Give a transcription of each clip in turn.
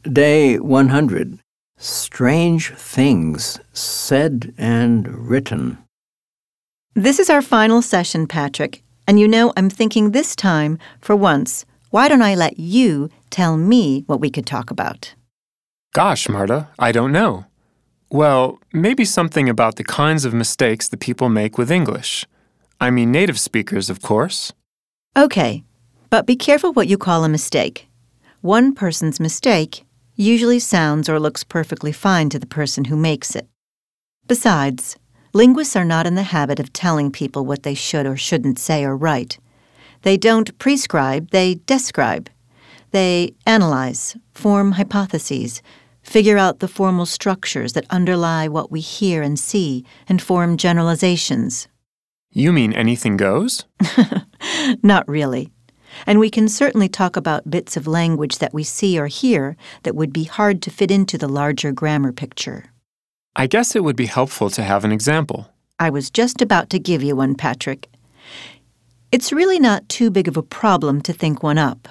Day 100. Strange things said and written. This is our final session, Patrick, and you know I'm thinking this time, for once, why don't I let you tell me what we could talk about? Gosh, Marta, I don't know. Well, maybe something about the kinds of mistakes that people make with English. I mean native speakers, of course. Okay, but be careful what you call a mistake. One person's mistake usually sounds or looks perfectly fine to the person who makes it. Besides, linguists are not in the habit of telling people what they should or shouldn't say or write. They don't prescribe, they describe. They analyze, form hypotheses, figure out the formal structures that underlie what we hear and see, and form generalizations. You mean anything goes? Not really. And we can certainly talk about bits of language that we see or hear that would be hard to fit into the larger grammar picture. I guess it would be helpful to have an example. I was just about to give you one, Patrick. It's really not too big of a problem to think one up.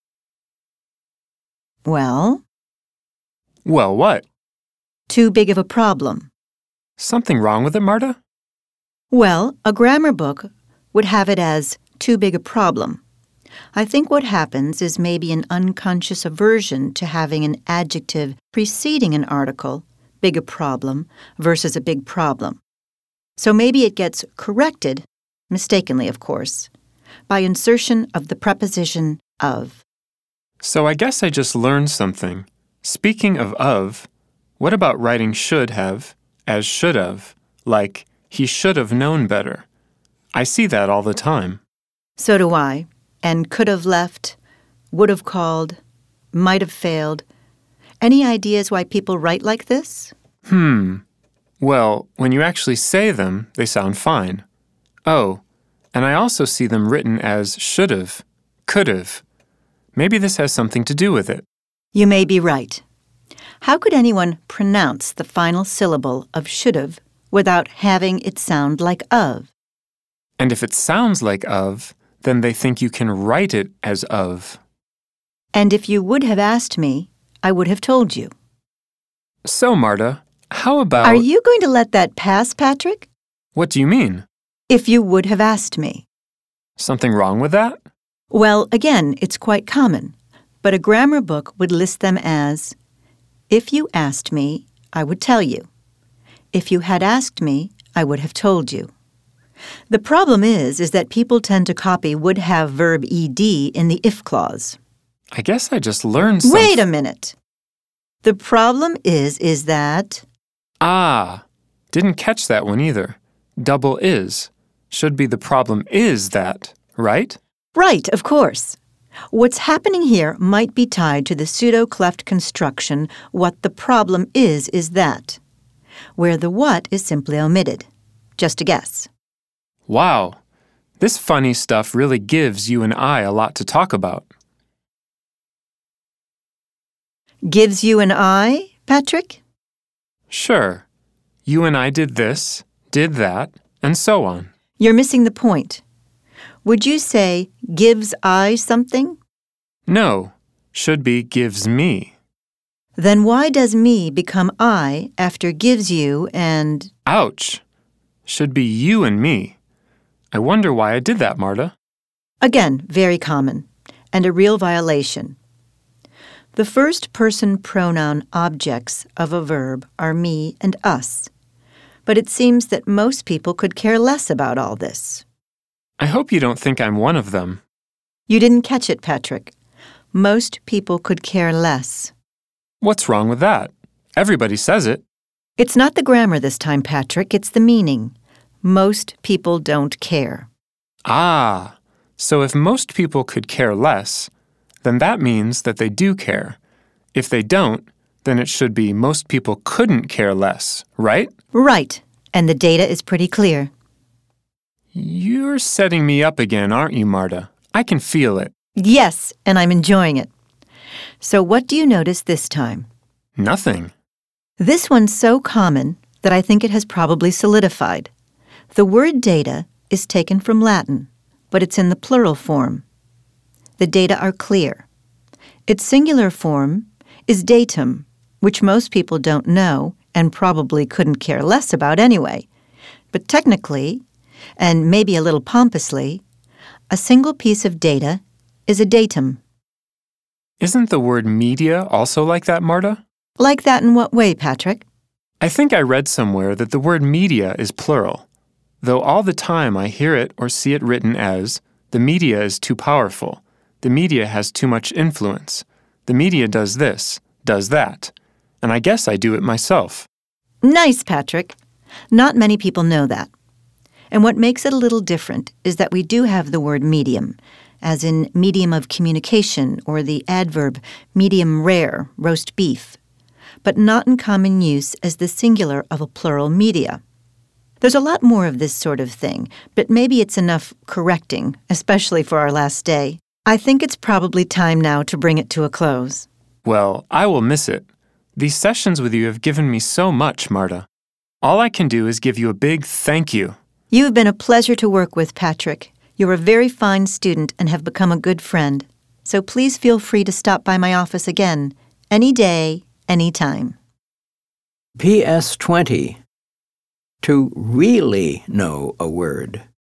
Well? Well, what? Too big of a problem. Something wrong with it, Marta? Well, a grammar book would have it as too big a problem. I think what happens is maybe an unconscious aversion to having an adjective preceding an article, big a problem, versus a big problem. So maybe it gets corrected, mistakenly of course, by insertion of the preposition of. So I guess I just learned something. Speaking of, what about writing should have as should have, like he should have known better? I see that all the time. So do I. And could have left, would have called, might have failed. Any ideas why people write like this? Well, when you actually say them, they sound fine. Oh, and I also see them written as should have, could have. Maybe this has something to do with it. You may be right. How could anyone pronounce the final syllable of should have without having it sound like of? And if it sounds like of, then they think you can write it as of. And if you would have asked me, I would have told you. So, Marta, how about... Are you going to let that pass, Patrick? What do you mean? If you would have asked me. Something wrong with that? Well, again, it's quite common, but a grammar book would list them as, if you asked me, I would tell you. If you had asked me, I would have told you. The problem is that people tend to copy would have verb ed in the if clause. I guess I just learned something. Wait a minute. The problem is that... Didn't catch that one either. Double is. Should be the problem is that, right? Right, of course. What's happening here might be tied to the pseudo-cleft construction what the problem is that, where the what is simply omitted. Just a guess. Wow, this funny stuff really gives you and I a lot to talk about. Gives you an I, Patrick? Sure. You and I did this, did that, and so on. You're missing the point. Would you say gives I something? No, should be gives me. Then why does me become I after gives you and... Ouch! Should be you and me. I wonder why I did that, Marta. Again, very common, and a real violation. The first-person pronoun objects of a verb are me and us, but it seems that most people could care less about all this. I hope you don't think I'm one of them. You didn't catch it, Patrick. Most people could care less. What's wrong with that? Everybody says it. It's not the grammar this time, Patrick, it's the meaning. Most people don't care. So if most people could care less, then that means that they do care. If they don't, then it should be most people couldn't care less, right? Right, and the data is pretty clear. You're setting me up again, aren't you, Marta? I can feel it. Yes, and I'm enjoying it. So what do you notice this time? Nothing. This one's so common that I think it has probably solidified. The word data is taken from Latin, but it's in the plural form. The data are clear. Its singular form is datum, which most people don't know and probably couldn't care less about anyway. But technically, and maybe a little pompously, a single piece of data is a datum. Isn't the word media also like that, Marta? Like that in what way, Patrick? I think I read somewhere that the word media is plural, though all the time I hear it or see it written as, the media is too powerful, the media has too much influence, the media does this, does that, and I guess I do it myself. Nice, Patrick. Not many people know that. And what makes it a little different is that we do have the word medium, as in medium of communication or the adverb medium rare, roast beef, but not in common use as the singular of a plural media. There's a lot more of this sort of thing, but maybe it's enough correcting, especially for our last day. I think it's probably time now to bring it to a close. Well, I will miss it. These sessions with you have given me so much, Marta. All I can do is give you a big thank you. You have been a pleasure to work with, Patrick. You're a very fine student and have become a good friend. So please feel free to stop by my office again, any day, any time. PS 20. To really know a word.